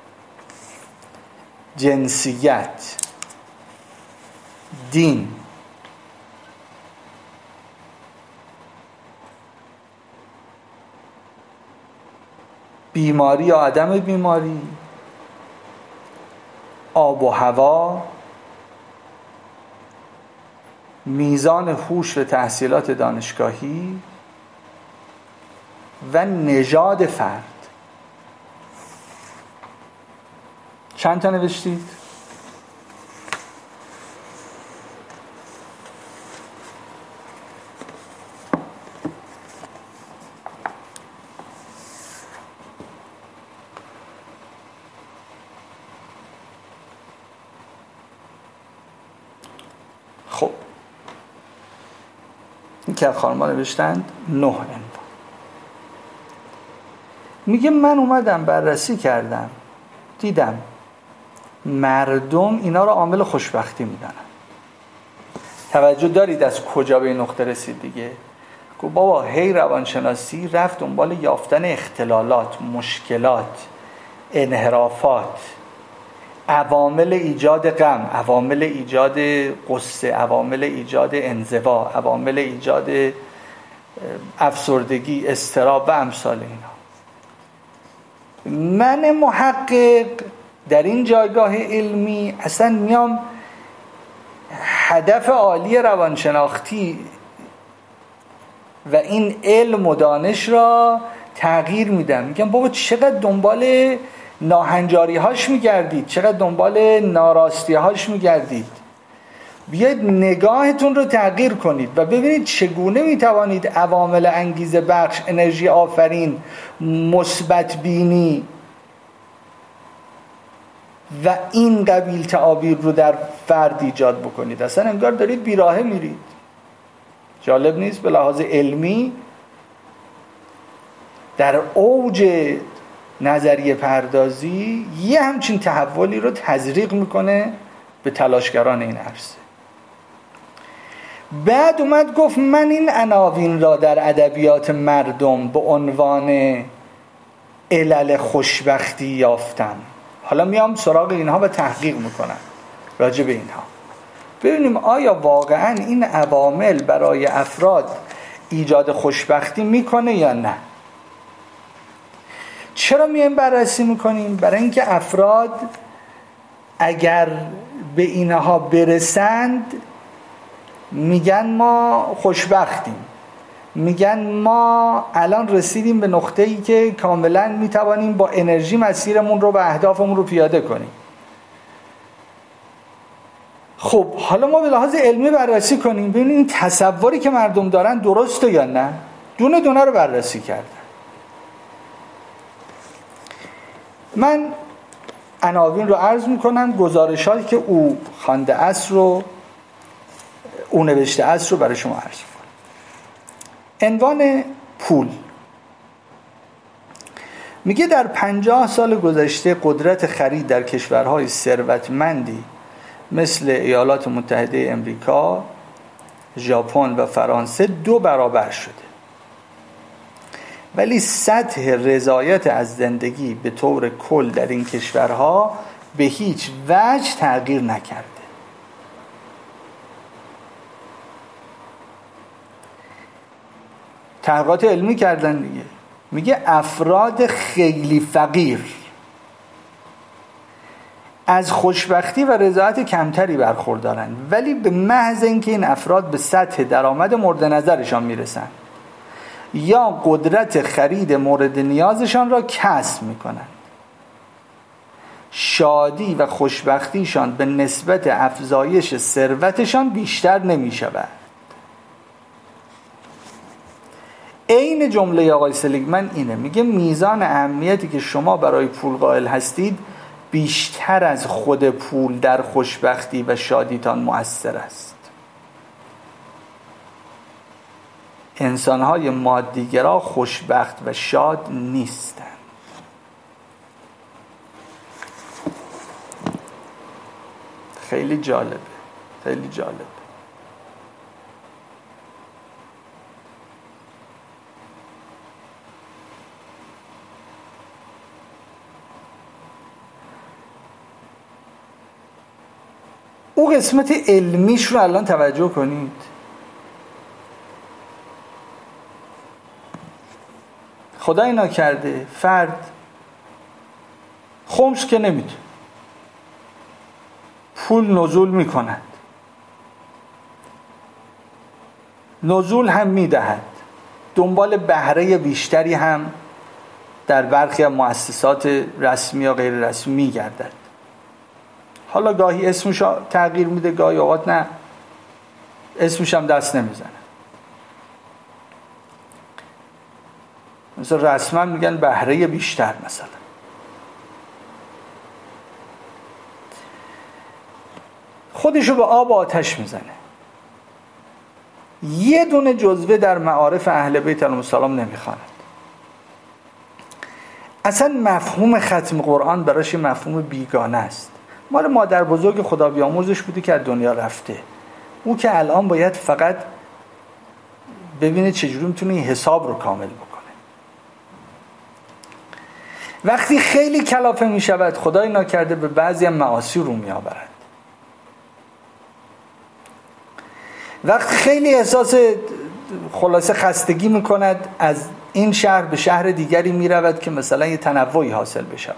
جنسیت، دین، بیماری یا عدم بیماری، آب و هوا، میزان هوش و تحصیلات دانشگاهی و نژاد فرد. چند تا نوشتید؟ خب این که خانم‌ها نوشتند 9 عنوان. میگه من اومدم بررسی کردم، دیدم مردم اینا رو عامل خوشبختی میدونن. توجه دارید از کجا به این نقطه رسید دیگه؟ گفت بابا هی روانشناسی رفت دنبال یافتن اختلالات، مشکلات، انحرافات، عوامل ایجاد غم، عوامل ایجاد غصه، عوامل ایجاد انزوا، عوامل ایجاد افسردگی، اضطراب و امثال اینا. من محقق در این جایگاه علمی اصلا میام هدف عالی روانشناختی و این علم و دانش را تغییر میدم. میگم بابا چقدر دنبال ناهنجاری هاش میگردید، چقدر دنبال ناراستی هاش میگردید. بیاید نگاهتون رو تغییر کنید و ببینید چگونه میتوانید عوامل انگیزه بخش، انرژی آفرین، مثبت بینی و این قبیل تعابیر رو در فرد ایجاد بکنید. اصلا انگار دارید بیراهه میرید. جالب نیست؟ به لحاظ علمی در اوج نظریه پردازی یه همچین تحولی رو تزریق میکنه به تلاشگران این عرصه. بعد اومد گفت من این عناوین را در ادبیات مردم به عنوان علل خوشبختی یافتم. حالا میام سراغ اینها و تحقیق میکنم راجع به اینها، ببینیم آیا واقعا این عوامل برای افراد ایجاد خوشبختی میکنه یا نه. چرا میایم بررسی میکنیم؟ برای اینکه افراد اگر به اینها برسند میگن ما خوشبختیم، میگن ما الان رسیدیم به نقطه‌ای که کاملا میتوانیم با انرژی مسیرمون رو و اهدافمون رو پیاده کنیم. خب حالا ما به لحاظ علمی بررسی کنیم، ببینیم این تصوری که مردم دارن درسته یا نه. دونه دونه رو بررسی کردم. من عناوین رو عرض میکنم، گزارشاتی که او خوانده است رو، او نوشته است رو برای شما عرض میکنم. عنوان پول. میگه در 50 سال گذشته قدرت خرید در کشورهای ثروتمندی مثل ایالات متحده امریکا، ژاپن و فرانسه 2 برابر شده، ولی سطح رضایت از زندگی به طور کل در این کشورها به هیچ وجه تغییر نکرده. تحقیقات علمی کردن دیگه. میگه افراد خیلی فقیر از خوشبختی و رضایت کمتری برخوردارن، ولی به محض اینکه این افراد به سطح درآمد مورد نظرشان میرسن یا قدرت خرید مورد نیازشان را کسب میکنن، شادی و خوشبختیشان به نسبت افزایش ثروتشان بیشتر نمی شود. عین جمله آقای سلیگمن اینه، میگه میزان اهمیتی که شما برای پول قائل هستید بیشتر از خود پول در خوشبختی و شادیتان مؤثر است. انسان‌های مادی‌گرا خوشبخت و شاد نیستند. خیلی جالبه، خیلی جالبه. او قسمت علمیش رو الان توجه کنید. خدای ناکرده فرد خمس که نمیده، پول نزول میکند، نزول هم میدهد، دنبال بهره بیشتری هم در برخی از مؤسسات رسمی یا غیر رسمی میگردد. حالا گاهی اسمش تغییر میده، گاهی اوقات نه، اسمش هم دست نمیزنه. مثلا رسما میگن بهره بیشتر مثلا. خودشو به آب و آتش میزنه. یه دونه جزوه در معارف اهل بیت علیهم السلام نمیخواند. اصلا مفهوم ختم قرآن براش مفهوم بیگانه است. مال مادر بزرگ خدا بیامرزش بوده که از دنیا رفته. او که الان باید فقط ببینه چجوری میتونه این حساب رو کامل بکنه. وقتی خیلی کلافه میشود خدای ناکرده به بعضی معاصی رو میآورد. وقتی خیلی احساس خلاصه خستگی میکند از این شهر به شهر دیگری میرود که مثلا یه تنوعی حاصل بشود.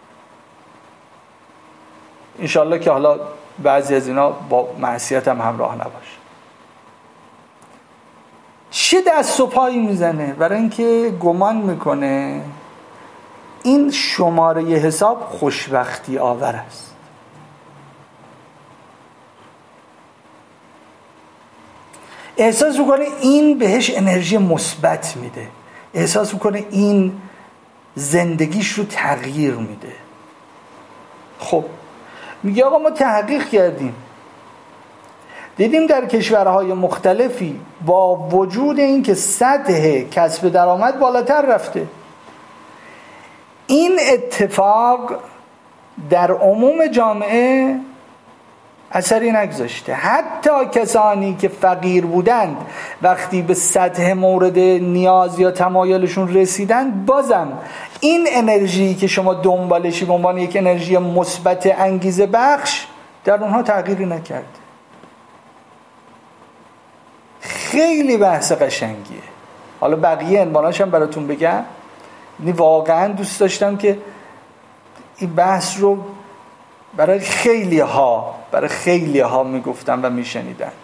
انشالله که حالا بعضی از اینا با معصیت هم همراه نباشه. چه دست و پایی میزنه برای اینکه گمان میکنه این شماره حساب خوشبختی آور است. احساس میکنه این بهش انرژی مثبت میده، احساس میکنه این زندگیش رو تغییر میده. خب میگه آقا ما تحقیق کردیم، دیدیم در کشورهای مختلفی با وجود این که سطح کسب درآمد بالاتر رفته، این اتفاق در عموم جامعه اثری نگذاشته. حتی کسانی که فقیر بودند وقتی به سطح مورد نیاز یا تمایلشون رسیدند، بازم این انرژی که شما دنبالشی به عنوان یک انرژی مثبت انگیزه بخش در اونها تغییری نکرده. خیلی بحث قشنگیه. حالا بقیه عنواناش هم براتون بگم. واقعا دوست داشتم که این بحث رو برای خیلی ها میگفتم و میشنیدن.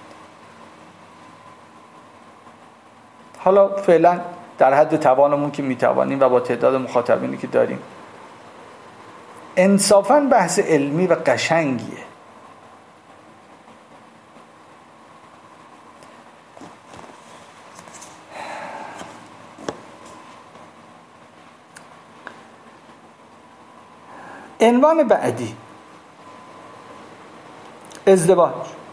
حالا فعلا در حد توانمون که میتوانیم و با تعداد مخاطبینی که داریم، انصافاً بحث علمی و قشنگیه. عنوان بعدی، ازدواج.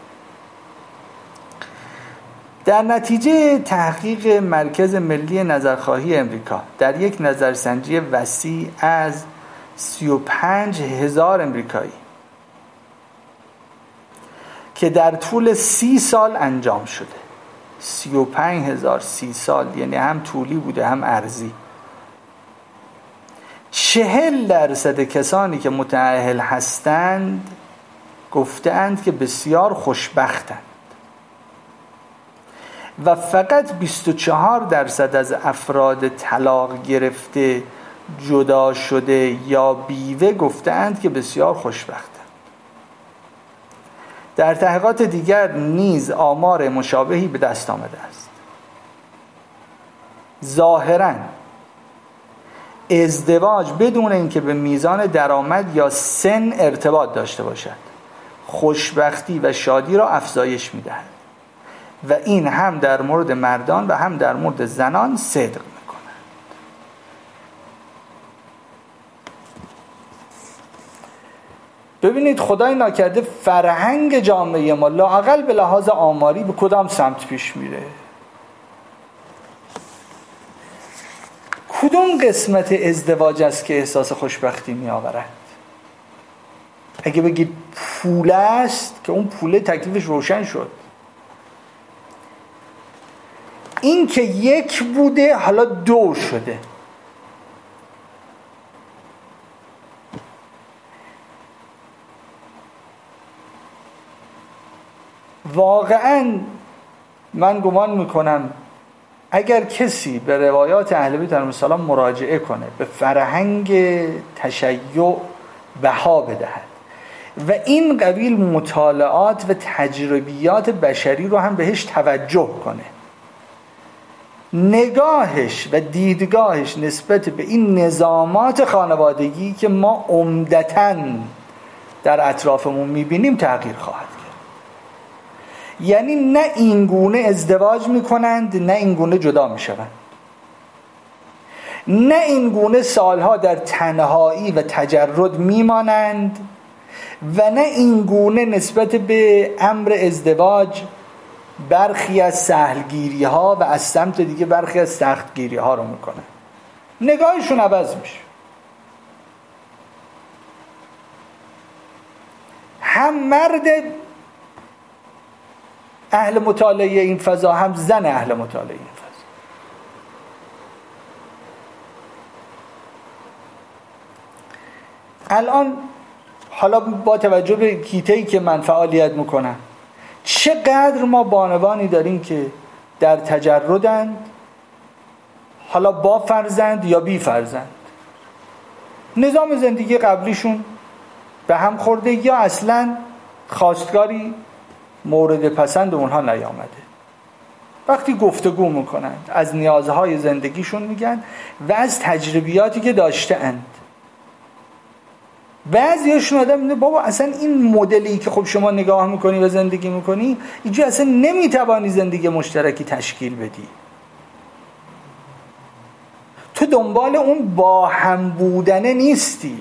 در نتیجه تحقیق مرکز ملی نظرخواهی امریکا در یک نظرسنجی وسیع از 35,000 امریکایی که در طول 30 سال انجام شده، 35,000 30 سال یعنی هم طولی بوده هم ارزی، 40% کسانی که متأهل هستند گفتند که بسیار خوشبختند و فقط 24% از افراد طلاق گرفته، جدا شده یا بیوه گفتند که بسیار خوشبختند. در تحقیقات دیگر نیز آمار مشابهی به دست آمده است. ظاهراً ازدواج بدون اینکه به میزان درآمد یا سن ارتباط داشته باشد خوشبختی و شادی را افزایش می‌دهد و این هم در مورد مردان و هم در مورد زنان صدق می‌کند. ببینید خدای ناکرده فرهنگ جامعه ما لااقل به لحاظ آماری به کدام سمت پیش میره؟ کدوم قسمت ازدواج است که احساس خوشبختی می آورد؟ اگه بگید پول است که اون پول تکلیفش روشن شد، این که یک بوده حالا دو شده. واقعا من گمان میکنم اگر کسی به روایات اهل بیت علیهم السلام مراجعه کنه، به فرهنگ تشیع بها بدهد و این قبیل مطالعات و تجربیات بشری رو هم بهش توجه کنه، نگاهش و دیدگاهش نسبت به این نظامات خانوادگی که ما عمدتاً در اطرافمون میبینیم تغییر خواهد کرد. یعنی نه این گونه ازدواج میکنند نه این گونه جدا میشوند، نه این گونه سالها در تنهایی و تجرد میمانند و نه این گونه نسبت به امر ازدواج برخی از سهلگیری ها و از سمت دیگه برخی از سختگیری ها رو میکنن. نگاهشون عوض میشه. هم مرد اهل مطالعه این فضا هم زن اهل مطالعه این فضا. الان حالا با توجه به کیته‌ای که من فعالیت میکنم، چقدر ما بانوانی داریم که در تجردند، حالا با فرزند یا بی فرزند، نظام زندگی قبلیشون به هم خورده یا اصلا خواستگاری مورد پسند اونها نیامده. وقتی گفتگو میکنند از نیازهای زندگیشون میگن و از تجربیاتی که داشته اند. بعضیاشون آدم میگه بابا اصلا این مدلی که خب شما نگاه میکنی و زندگی میکنی اینجا اصلا نمیتوانی زندگی مشترکی تشکیل بدی. تو دنبال اون با هم بودنه نیستی.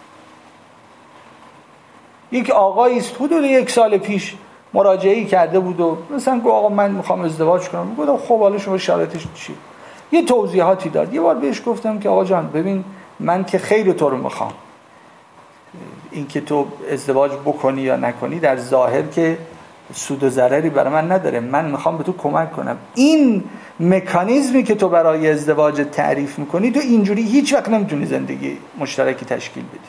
یک آقایی است حدود 1 سال پیش مراجعه کرده بود و مثلا گفت آقا من میخوام ازدواج کنم. گفتم خب حالا شما شرایطش چی؟ یه توضیحاتی داد. یه بار بهش گفتم که آقا جان ببین من که خیلی تو رو میخوام، این که تو ازدواج بکنی یا نکنی در ظاهر که سود و ضرری برای من نداره، من میخوام به تو کمک کنم. این مکانیزمی که تو برای ازدواج تعریف میکنی تو اینجوری هیچ وقت نمیتونی زندگی مشترکی تشکیل بدی.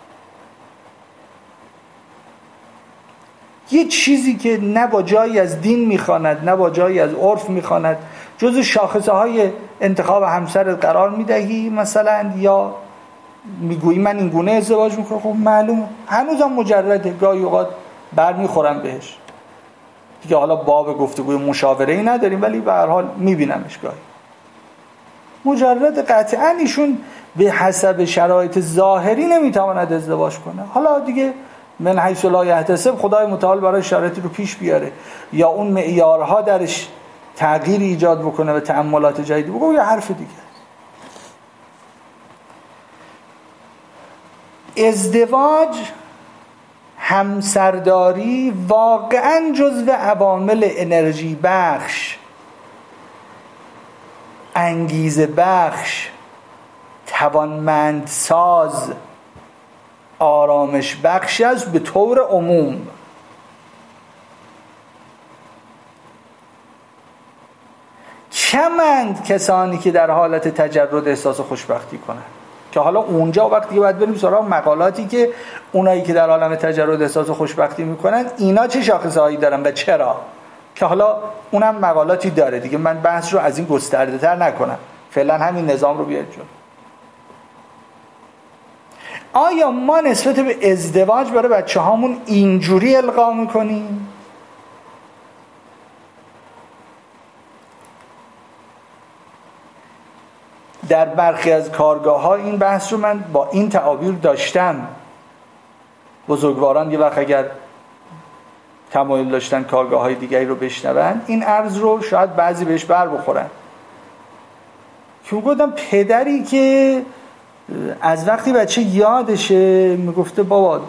یه چیزی که نه با جایی از دین میخواند نه با جایی از عرف میخواند جزو شاخصه های انتخاب همسرت قرار میدهی مثلا، یا میگویی من این گونه ازدواج میکنم. خب معلومه هنوزم مجرده، گاهی اوقات برمیخورم بهش دیگه. حالا باب گفتگوی مشاوره‌ای نداریم ولی به هر حال میبینمش گاهی مجرد. قطعا ایشون به حسب شرایط ظاهری نمیتواند ازدواج کنه. حالا دیگه من حیث لا یحتسب خدای متعال برای شرایطی رو پیش بیاره یا اون معیارها درش تغییر ایجاد بکنه و تأملات جدیدی بگو یا حرف دیگه. ازدواج، همسرداری واقعا جزو عوامل انرژی بخش، انگیزه بخش، توانمند ساز، آرامش بخش است به طور عموم. کمند کسانی که در حالت تجرد احساس خوشبختی کنند که حالا اونجا وقتی باید بریم سراغ مقالاتی که اونایی که در عالم تجرد احساس خوشبختی میکنن اینا چه شاخصه‌هایی دارن و چرا، که حالا اونم مقالاتی داره دیگه. من بحث رو از این گسترده تر نکنم، فعلا همین نظام رو بیارید جلو. آیا ما نسبت به ازدواج برای بچه هامون اینجوری القا میکنیم؟ در برخی از کارگاه‌ها این بحث رو من با این تعابیر داشتم. بزرگواران یه وقت اگر تمایل داشتن کارگاه‌های دیگری رو بشنون، این عرض رو شاید بعضی بهش بر بخورن که گفتم پدری که از وقتی بچه یادشه میگفته بابا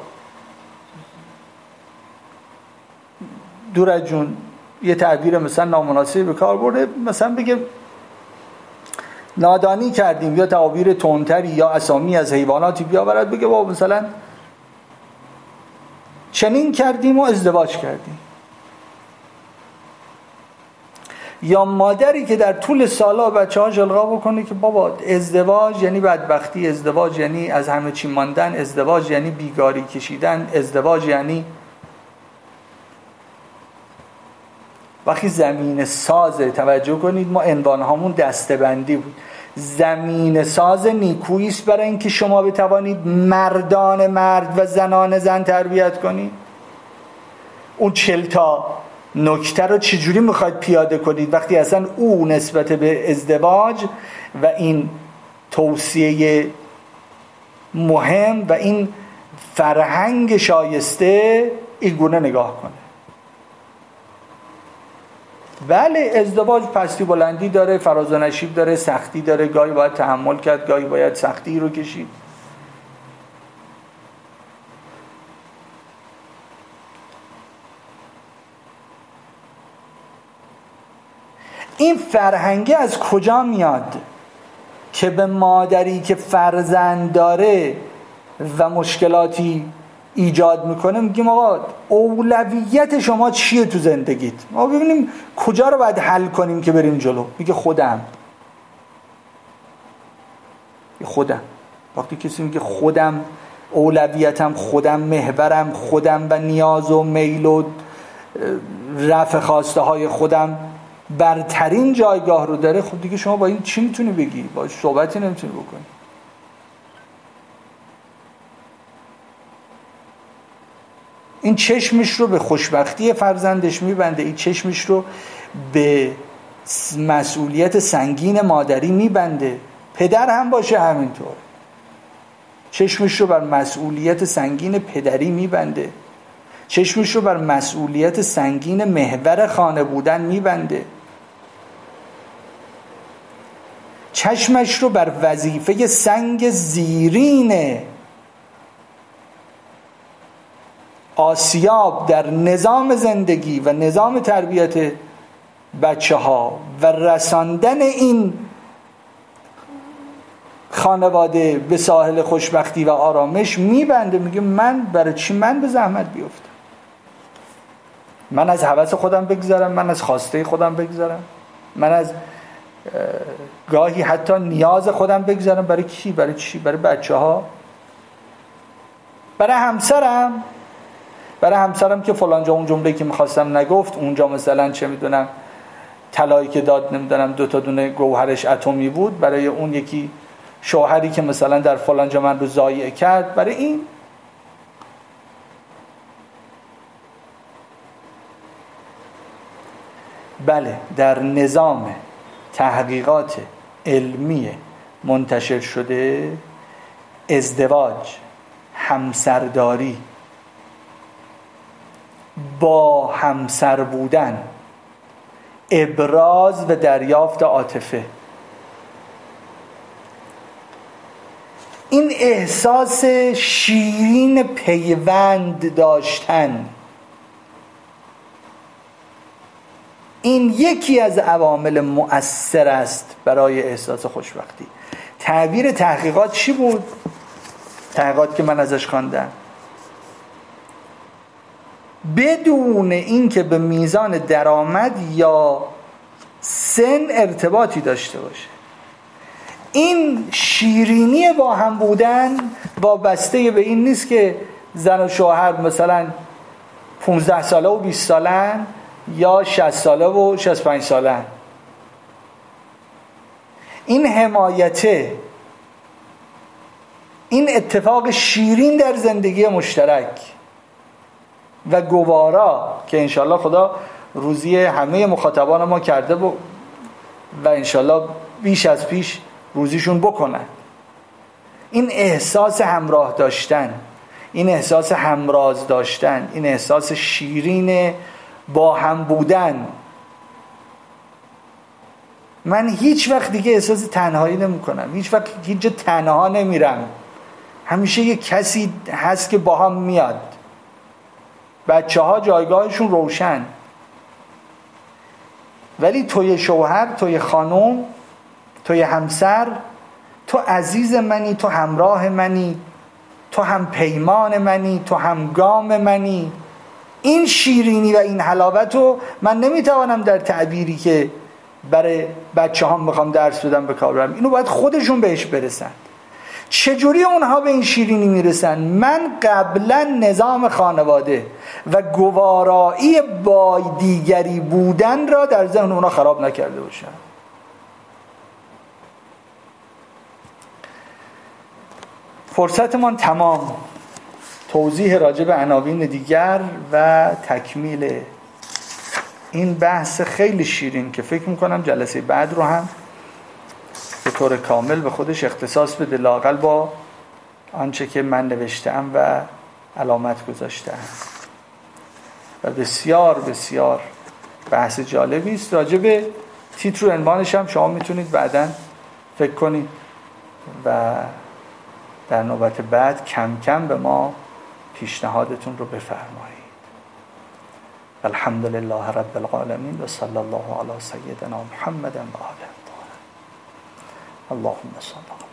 دورت جون، یه تعبیر مثلا نامناسبی به کار برده، مثلا بگه نادانی کردیم، یا تعابیر تندتری یا اسامی از حیواناتی بیاورد بگه بابا مثلا چنین کردیم و ازدواج کردیم. یا مادری که در طول سالها بچه‌ها جلقا بکنه که بابا ازدواج یعنی بدبختی، ازدواج یعنی از همه چی ماندن، ازدواج یعنی بیگاری کشیدن، ازدواج یعنی وقتی زمین سازه. توجه کنید ما عنوانهامون دسته‌بندی بود. زمین ساز نیکویی است برای اینکه شما بتوانید مردان مرد و زنان زن تربیت کنید. اون 40 تا نکته رو چجوری میخواید پیاده کنید وقتی اصلا او نسبت به ازدواج و این توصیه مهم و این فرهنگ شایسته این گونه نگاه کنه؟ بله ازدواج پستی بلندی داره، فراز و نشیب داره، سختی داره، گاهی باید تحمل کرد، گاهی باید سختی رو کشید. این فرهنگه از کجا میاد که به مادری که فرزند داره و مشکلاتی ایجاد میکنه میگیم آقا اولویت شما چیه تو زندگیت؟ ما ببینیم کجا رو باید حل کنیم که بریم جلو. میگه خودم. وقتی کسی میگه خودم، اولویتم خودم، محورم خودم و نیاز و میل و رفع خواسته های خودم برترین جایگاه رو داره، خب دیگه شما با این چی میتونی بگی؟ با صحبتی نمیتونی بکنی. این چشمش رو به خوشبختی فرزندش میبنده، این چشمش رو به مسئولیت سنگین مادری میبنده. پدر هم باشه همینطور، چشمش رو بر مسئولیت سنگین پدری میبنده، چشمش رو بر مسئولیت سنگین محور خانه بودن میبنده، چشمش رو بر وظیفه سنگ زیرین آسیاب در نظام زندگی و نظام تربیت بچه ها و رساندن این خانواده به ساحل خوشبختی و آرامش میبنده. میگه من برای چی من به زحمت بیفتم؟ من از هوس خودم بگذرم، من از خواسته خودم بگذرم، من از گاهی حتی نیاز خودم بگذرم. برای کی؟ برای چی؟ برای بچه ها؟ برای همسرم؟ برای همسرم که فلانجا اون جمله که میخواستم نگفت، اونجا مثلا چه میدونم طلایی که داد نمیدونم 2 تا دونه گوهرش اتمی بود، برای اون یکی شوهری که مثلا در فلانجا من رو ضایع کرد، برای این. بله، در نظام تحقیقات علمی منتشر شده ازدواج، همسرداری، با همسر بودن، ابراز و دریافت عاطفه، این احساس شیرین پیوند داشتن، این یکی از عوامل مؤثر است برای احساس خوشبختی. تعبیر تحقیقات چی بود؟ تحقیقات که من ازش خواندم، بدون اینکه به میزان درآمد یا سن ارتباطی داشته باشه، این شیرینی با هم بودن وابسته به این نیست که زن و شوهر مثلا 15 ساله و 20 سالن یا 60 ساله و 65 سالن. این حمایته، این اتفاق شیرین در زندگی مشترک و گوارا که انشالله خدا روزی همه مخاطبان ما کرده و انشالله بیش از پیش روزیشون بکنن. این احساس همراه داشتن، این احساس همراز داشتن، این احساس شیرین با هم بودن. من هیچ وقت دیگه احساس تنهایی نمی کنم، هیچ وقت هیچ جا تنها نمیرم، همیشه یک کسی هست که با هم میاد. بچه ها جایگاهشون روشن، ولی توی شوهر، توی خانم، توی همسر، تو عزیز منی، تو همراه منی، تو هم پیمان منی، تو هم گام منی. این شیرینی و این حلاوت رو من نمیتوانم در تعبیری که برای بچه هم بخوام درس بدم به کار برم. اینو باید خودشون بهش برسن. چجوری اونها به این شیرینی میرسن؟ من قبلا نظام خانواده و گوارایی با دیگری بودن را در ذهن اونها خراب نکرده باشم. فرصتمان تمام. توضیح راجع به عناوین دیگر و تکمیل این بحث خیلی شیرین که فکر میکنم جلسه بعد رو هم به طور کامل به خودش اختصاص بده، لااقل با آنچه که من نوشتم و علامت گذاشتم. و بسیار بسیار بحث جالبی است. راجع به تیتر و عنوانش هم شما میتونید بعداً فکر کنید و در نوبت بعد کم کم به ما پیشنهادتون رو بفرمایید. الحمدلله رب العالمین و صلی الله علی سیدنا محمد و آله الطاهرین. اللهم صل